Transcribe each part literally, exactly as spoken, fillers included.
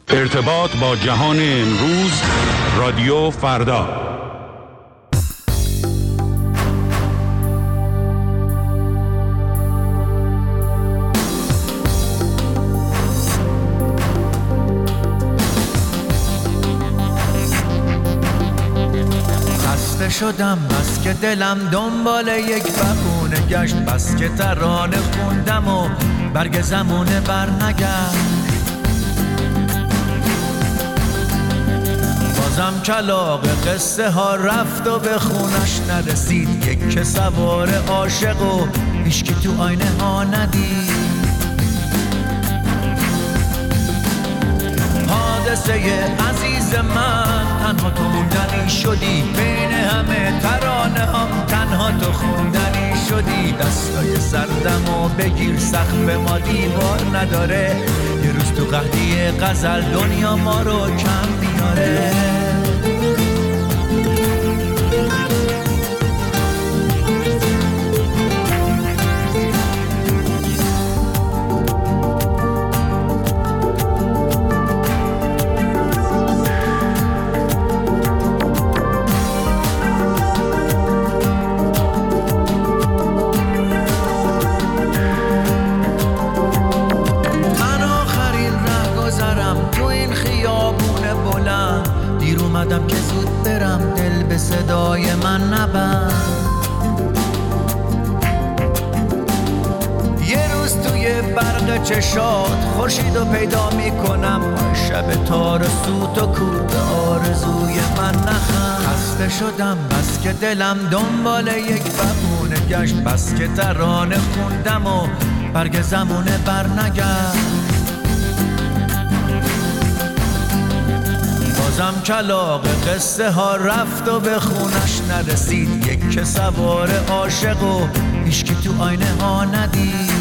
ارتباط با جهان امروز، رادیو فردا. خسته شدم بس که دلم دنبال یک بهونه گشت، بس که ترانه خوندم و برگ زمونه برنگشت. بازم کلاغ قصه ها رفت و به خونش نرسید، یک که سوار عاشق و هیچکی تو آینه ها ندید. حادثه عزیز من، تنها تو موندنی شدی، بین همه ترانه هم تنها تو خوندنی شدی. دستای سردم و بگیر، سقف ما دیوار نداره، یه روز تو قحطی غزل دنیا ما رو کم میاره. اومدم که زود برم، دل به صدای من نبند. یه روز توی برق چشات خورشیدو پیدا میکنم، شب تار سوت و کور به آرزوی من نخند. خسته شدم بس که دلم دنبال یک بهونه گشت، بس که ترانه خوندم و برگ زمونه برنگشت. بازم کلاغ قصه ها رفت و به خونش نرسید، یک که سوار عاشق و هیچکی تو آینه ها ندید.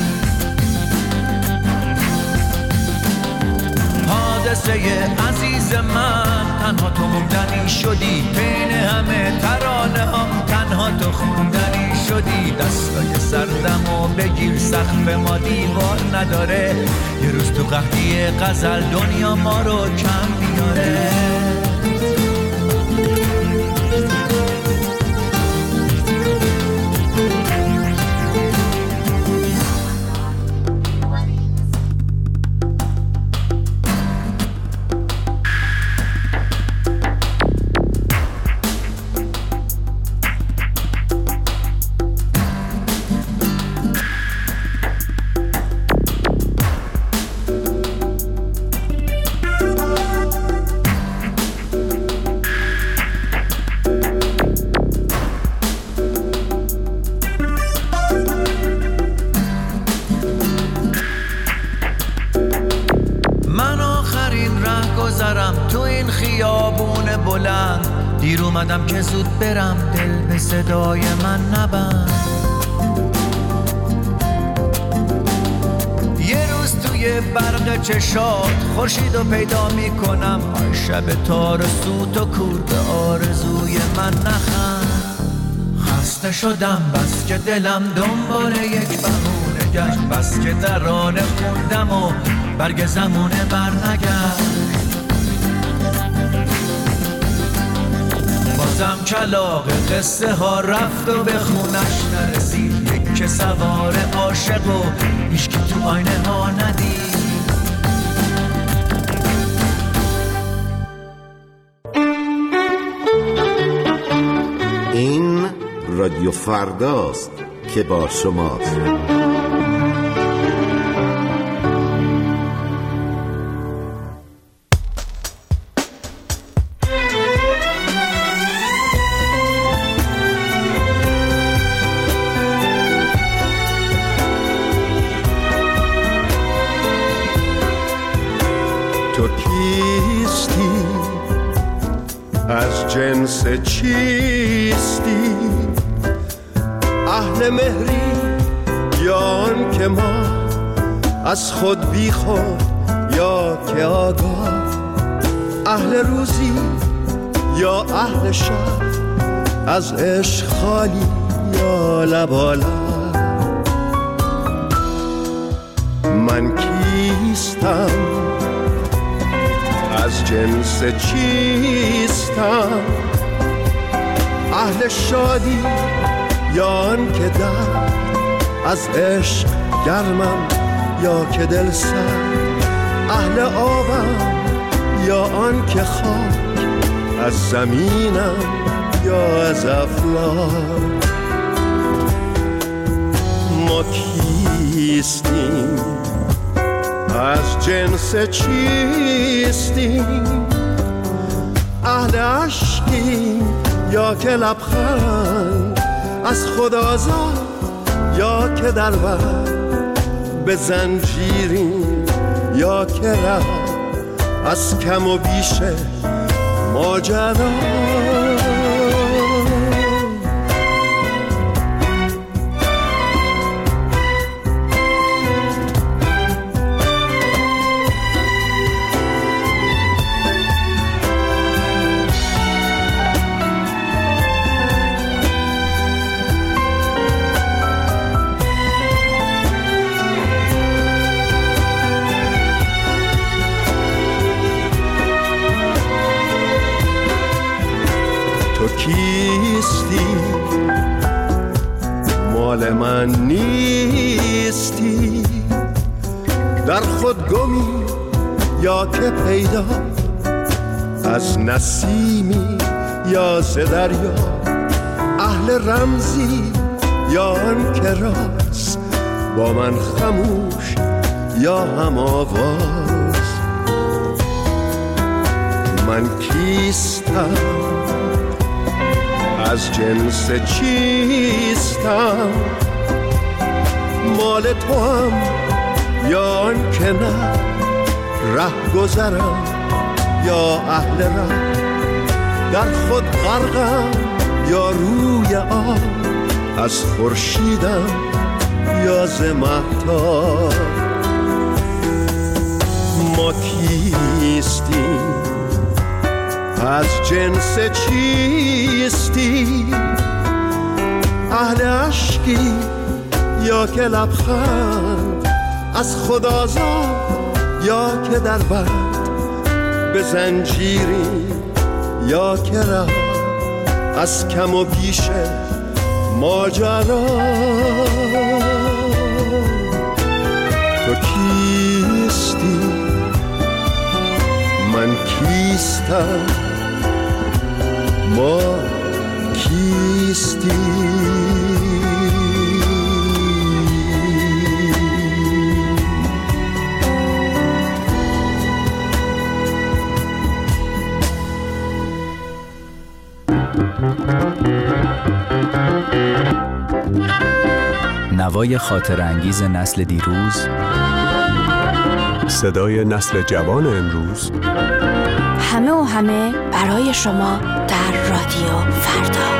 حادثه عزیز من، تنها تو موندنی شدی، بین همه ترانه هم تنها تو خوندنی شدی. دستای سردم و بگیر، سقف ما دیوار نداره، یه روز تو قحطی غزل دنیا ما رو کم میاره. دیر اومدم که زود برم، دل به صدای من نبند. یه روز توی برق چشات خورشیدو پیدا میکنم، شب تار سوت و کور به آرزوی من نخند. خسته شدم بس که دلم دنبال یک بهونه گشت، بس که ترانه خوندم و برگ زمونه برنگشت. بازم کلاغ قصه ها رفت و به خونش نرسید، یک که سوار عاشق و هیچکی تو آینه ها ندید. این رادیو فرداست که با شماست. تو کیستی؟ از جنس چیستی؟ اهل مهری یا آن که ما از خود بی خود یا که آگاه؟ اهل روزی یا اهل شب؟ از عشق خالی یا لبالا؟ من کیستم؟ از جنس چیستم؟ اهل شادی یا آن که در از عشق گرمم یا که دل سرد؟ اهل آبم یا آن که خاک از زمینم یا از افلاک؟ ما کیستیم؟ از جنس چیستیم؟ اهل عشقیم یا که لبخند از خود آزاد یا که در بر به زنجیریم یا که ره از کم و بیش ماجرا؟ کیستی؟ مال من نیستی؟ در خود گمی یا که پیدا؟ از نسیمی یا ز دریا؟ اهل رمزی یا آن که راست با من خموش یا هم آواز؟ من کیستم؟ از جنس چیستم؟ مال تو هم یا آن که نه؟ ره گذرم یا اهل ره؟ در خود غرقم یا روی آب؟ از خورشیدم یا ز مهتاب؟ ما کیستیم؟ از جنس چیستی؟ اهل عشقی یا که لبخند از خود آزاد یا که در بند به زنجیری یا که ره از کم و بیش ماجرا؟ تو کیستی؟ من کیستم؟ ما کیستی؟ نوای خاطر انگیز نسل دیروز، صدای نسل جوان امروز، همه و همه برای شما در رادیو فردا.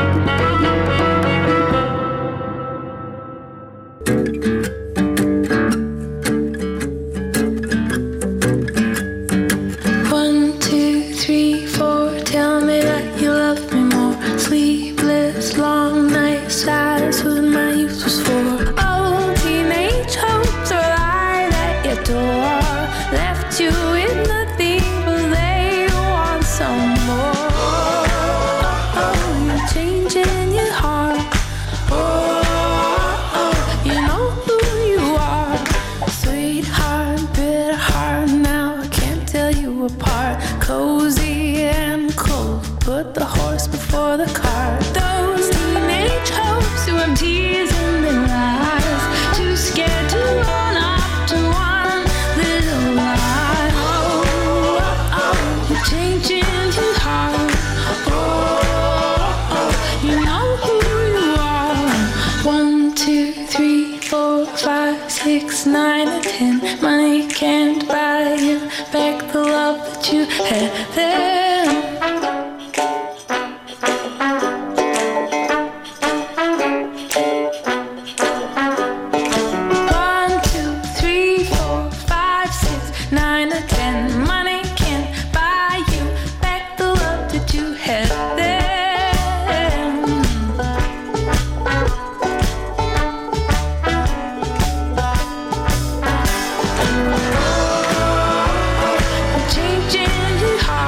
Changing your heart.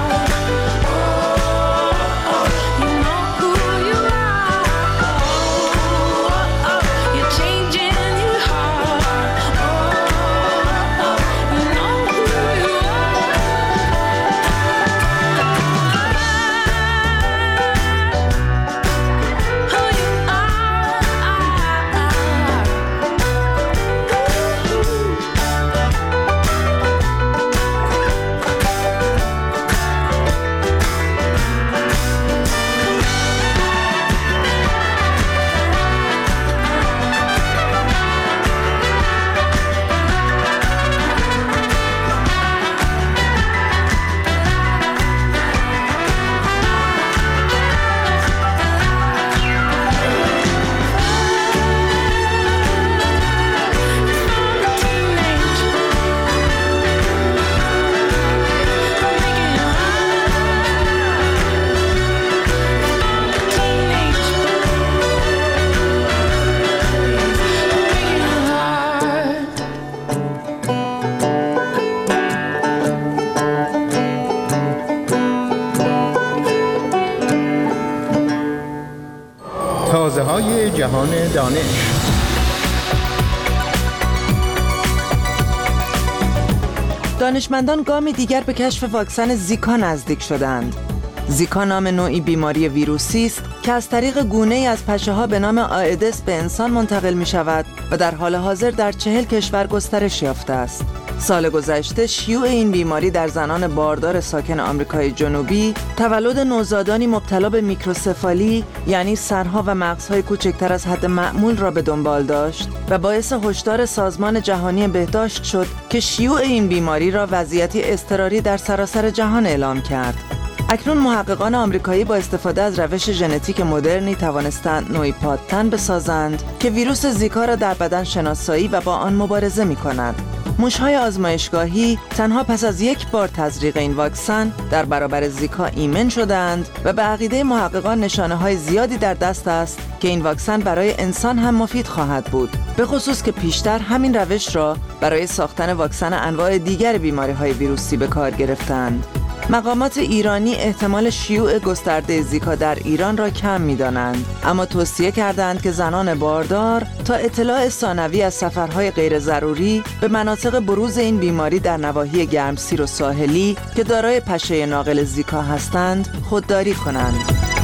آوازه‌های جهان دانش. دانشمندان گامی دیگر به کشف واکسن زیکا نزدیک شدند. زیکا نام نوعی بیماری ویروسی است که از طریق گونه‌ای از پشه‌ها به نام آئدس به انسان منتقل می‌شود و در حال حاضر در چهل کشور گسترش یافته است. سال گذشته شیوع این بیماری در زنان باردار ساکن آمریکای جنوبی تولد نوزادانی مبتلا به میکروسفالی، یعنی سرها و مغزهای کوچکتر از حد معمول را به دنبال داشت و باعث هشدار سازمان جهانی بهداشت شد که شیوع این بیماری را وضعیتی اضطراری در سراسر جهان اعلام کرد. اکنون محققان آمریکایی با استفاده از روش ژنتیک مدرنی توانستند نوعی پادتن بسازند که ویروس زیکا را در بدن شناسایی و با آن مبارزه می‌کند. موش‌های آزمایشگاهی تنها پس از یک بار تزریق این واکسن در برابر زیکا ایمن شدند و به عقیده محققان نشانه‌های زیادی در دست است که این واکسن برای انسان هم مفید خواهد بود، به خصوص که پیشتر همین روش را برای ساختن واکسن انواع دیگر بیماری‌های ویروسی به کار گرفتند. مقامات ایرانی احتمال شیوع گسترده زیکا در ایران را کم می‌دانند، اما توصیه کردند که زنان باردار تا اطلاع ثانوی از سفرهای غیر ضروری به مناطق بروز این بیماری در نواحی گرمسیر و ساحلی که دارای پشه ناقل زیکا هستند خودداری کنند.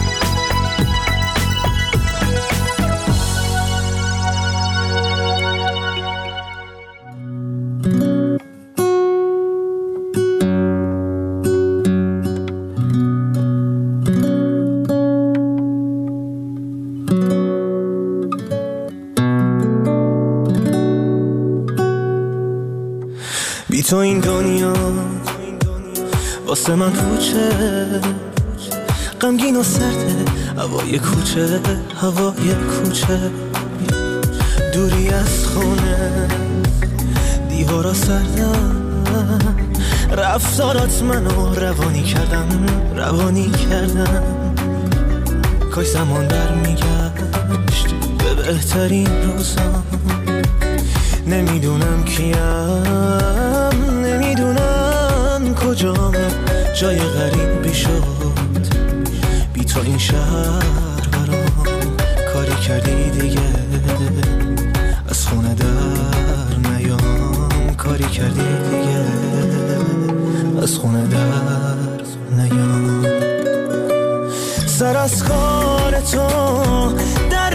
بی تو این دنیا واسه من پوچه، غمگین و سرده هوای کوچه، هوای کوچه، دوری از خونه، دیوارا سردن، رفتارات منو روانی کردن، روانی کردن. کاش زمان برمیگشت به بهترین روزا. نمیدونم کیم، نمیدونم کجام، جای غریبی شد بی تو این شهر برام. کاری کردی دیگه از خونه در نیام، کاری کردی دیگه از خونه در نیام. سر از کار تو در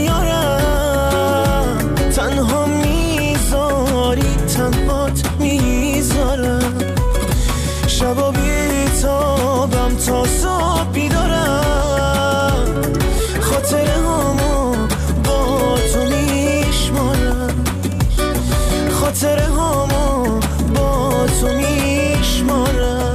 نمیارم، تنها میذاری تنهات میذارم. شبا بیتابم تا صبح بیدارم، خاطره هامو با تو میشمارم، خاطره هامو با تو میشمارم.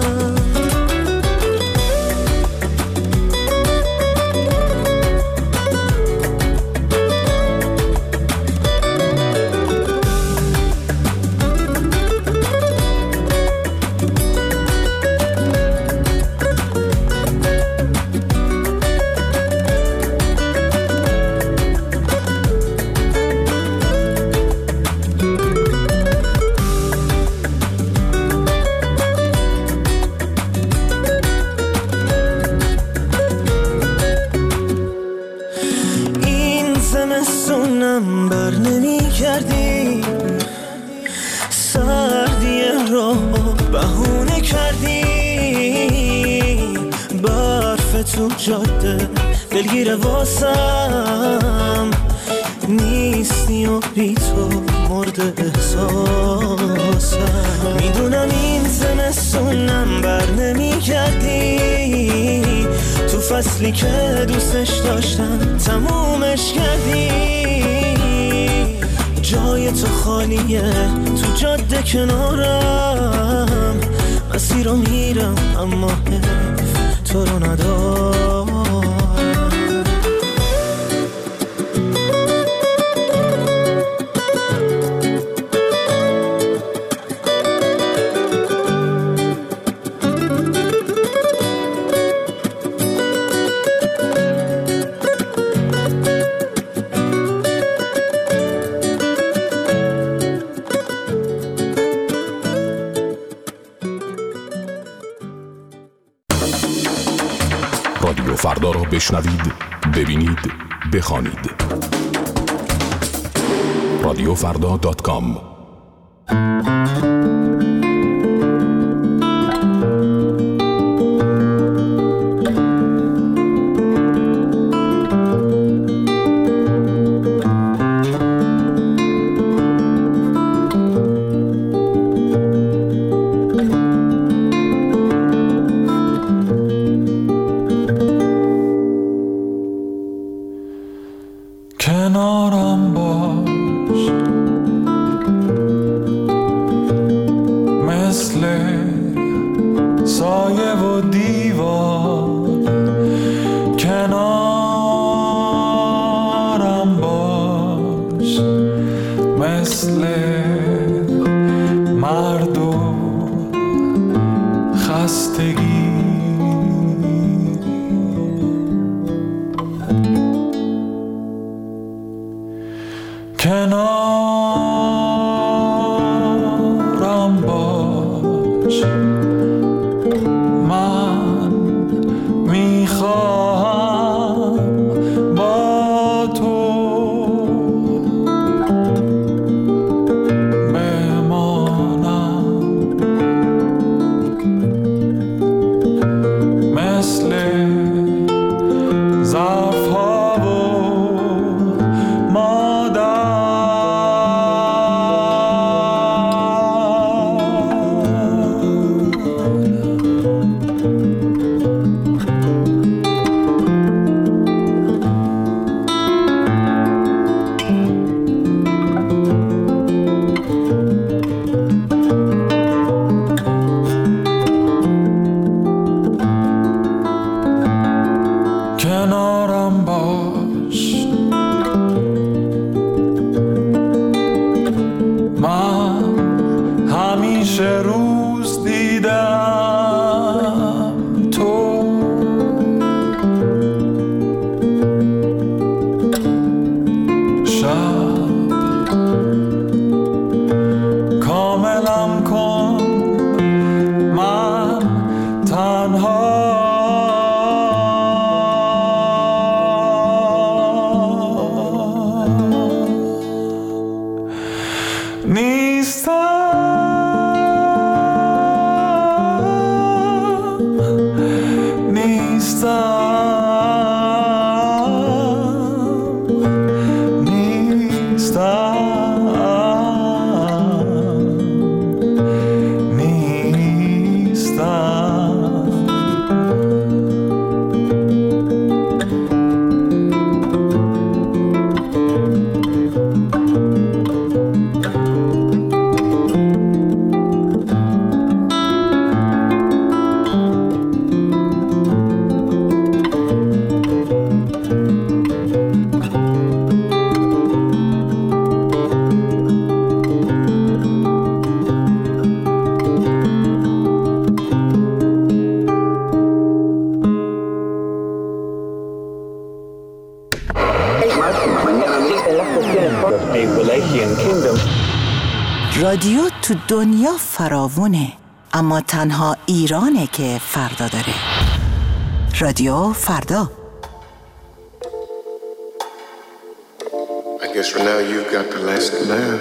زمستونم بر نمی کردی، سردی را بهونه کردی، برف تو جاده دلگیر واسم نیستی و بی تو مرد احساسم. میدونم این زمستونم بر نمی کردی، تو فصلی که دوستش داشتم تمومش کردی. جای تو خالیه تو جاده کنارم، مسیر رو میرم اما حیف تو رو ندارم. رادیو فردا را بشنوید، ببینید بخوانید. رادیو فردا دات کام. کنارم باش، مثل سایه و دیوار. کنارم باش، مثل مرد و خستگی. کنارم باش، من میخواهم با تو بمانم، مثل ظرف‌ها و مادر. کنارم باش، من همیشه روز دیدم تو، شب کاملم کن، من تنها رادیو تو دنیا فراوونه، اما تنها ایرانه که فردا داره. رادیو فردا. I guess for now you've got the last laugh.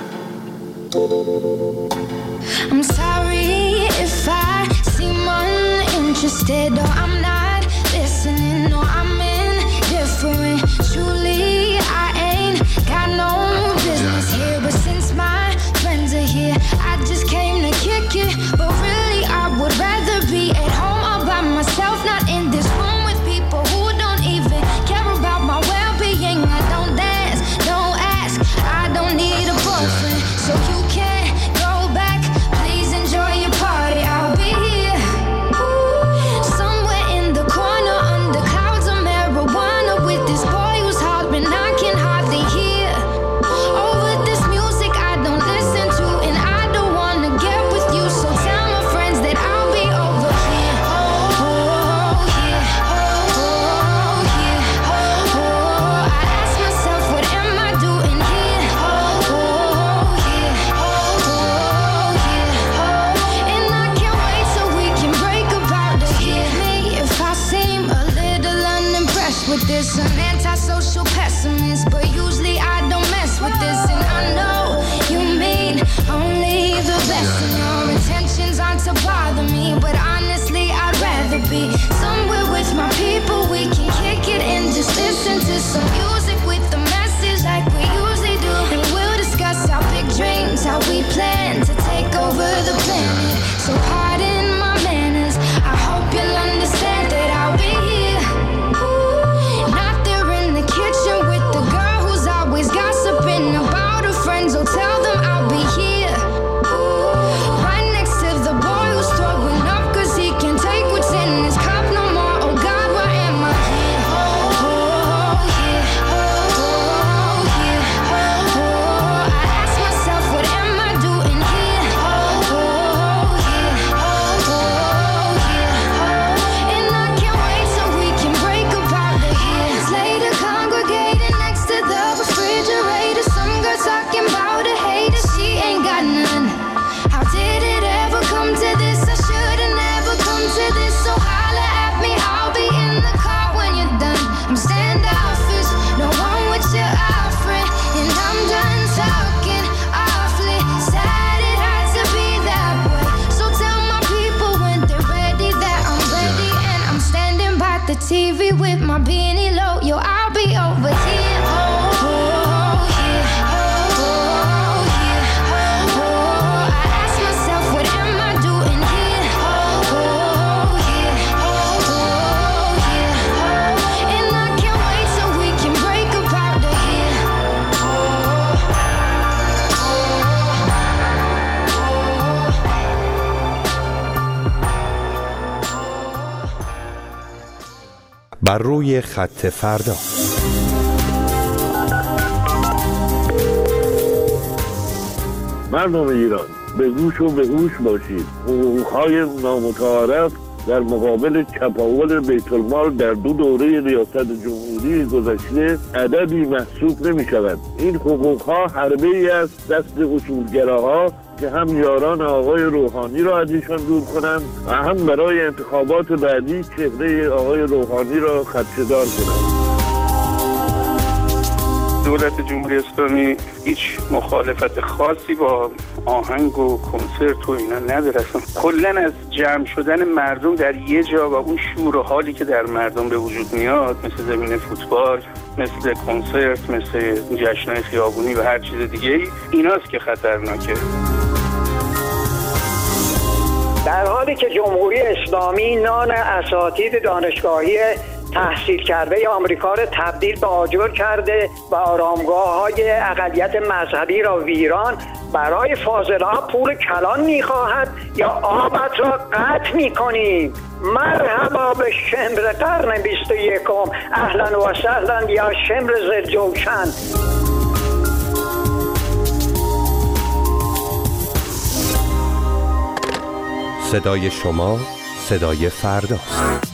I'm sorry if I seem uninterested or I'm not listening or I'm indifferent. Truly I ain't got no business here, but since my friends are here, I just came to kick it. But really I would rather be at home all by myself, not in this room with people who don't even care about my well-being. I don't dance, don't ask, I don't need a boyfriend, so you can't go back. Please enjoy your party, I'll be here, ooh, somewhere be somewhere with my people. We can kick it and just listen to some music with the message like we usually do. And we'll discuss our big dreams, how we plan to take over the planet. So pardon my manners, I hope you'll understand that I'll be here. Not there in the kitchen with the girl who's always gossiping about her friends. So tell them I'll be here. Right next to the boy who's throwing up cause he can't take what's in his cup no more. Oh God, why am I here? Oh yeah, oh yeah, oh. I ask myself, what am I doing here? Oh yeah, oh yeah, and I can't wait so we can break apart the years later, congregating next to the refrigerator. Some girl talking about a hater, she ain't got none. How did it ever come to this? I should've never come to this. So holla at me, I'll be in the car when you're done. I'm standoffish, no one with your offering, and I'm done talking awfully. Sad it had to be that way. So tell my people when they're ready that I'm ready, and I'm standing by the T V with my beanie low. Yo, I'll be over here. Oh yeah, oh yeah, oh. I ask myself, what am I doing here? Oh yeah, oh yeah, and I can't wait so we can break apart the year. بر روی خط فردا. مردم ایران به گوش و به هوش باشید. حقوق‌های نامتعارف در مقابل چپاول بیت المال در دو دوره ریاست جمهوری گذشته عددی محسوب نمی شود. این حقوق‌ها حربه ای است دست اصولگراها که هم یاران آقای روحانی را از ایشان دور کنند و هم برای انتخابات بعدی چهره آقای روحانی را خدشه‌دار کنند. دولت جمهوری اسلامی هیچ مخالفت خاصی با آهنگ و کنسرت و اینا نداره. کلا از جمع شدن مردم در یه جا و اون شور و حالی که در مردم به وجود میاد، مثل زمین فوتبال، مثل کنسرت، مثل جشن‌های خیابونی و هر چیز دیگه ای، ایناست که خطرناکه. در حالی که جمهوری اسلامی نان اساتید دانشگاهی تحصیل کرده آمریکا را تبدیل به آجر کرده و آرامگاه‌های اقلیت مذهبی را ویران، برای فاضله‌ها پول کلان می‌خواهد یا آبت را قطع می‌کنیم. مرحبا به شمر قرن بیست و یکم، اهلا و سهلا یا شمر زلجوشن. صدای شما، صدای فرداست.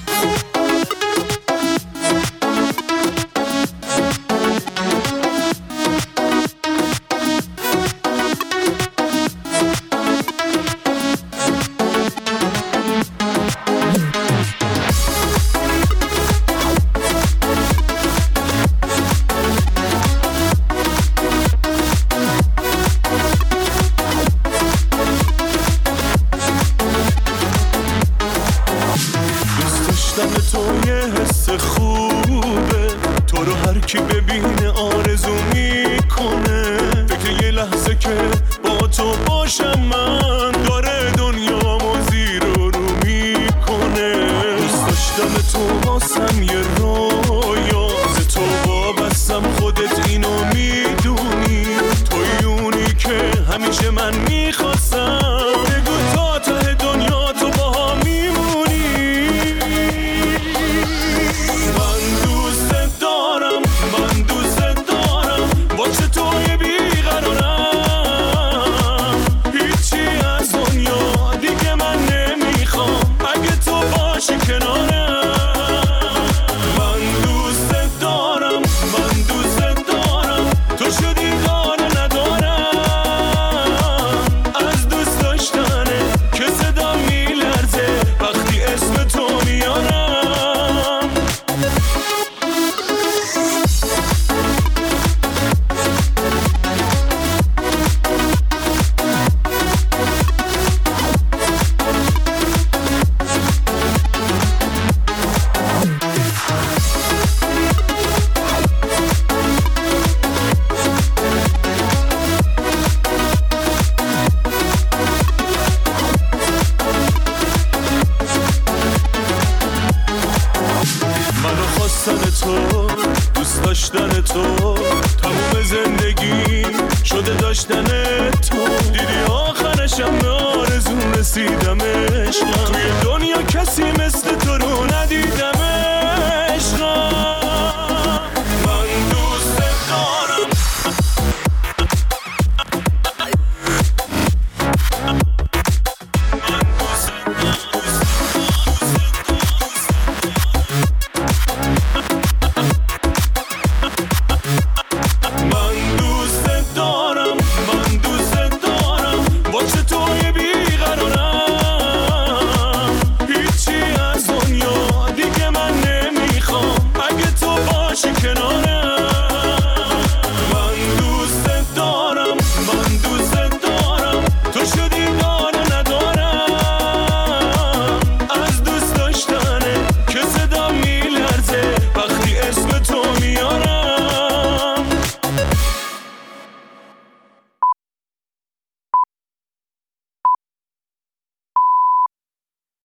تو، دوست داشتن تو، تموم زندگی شده داشتن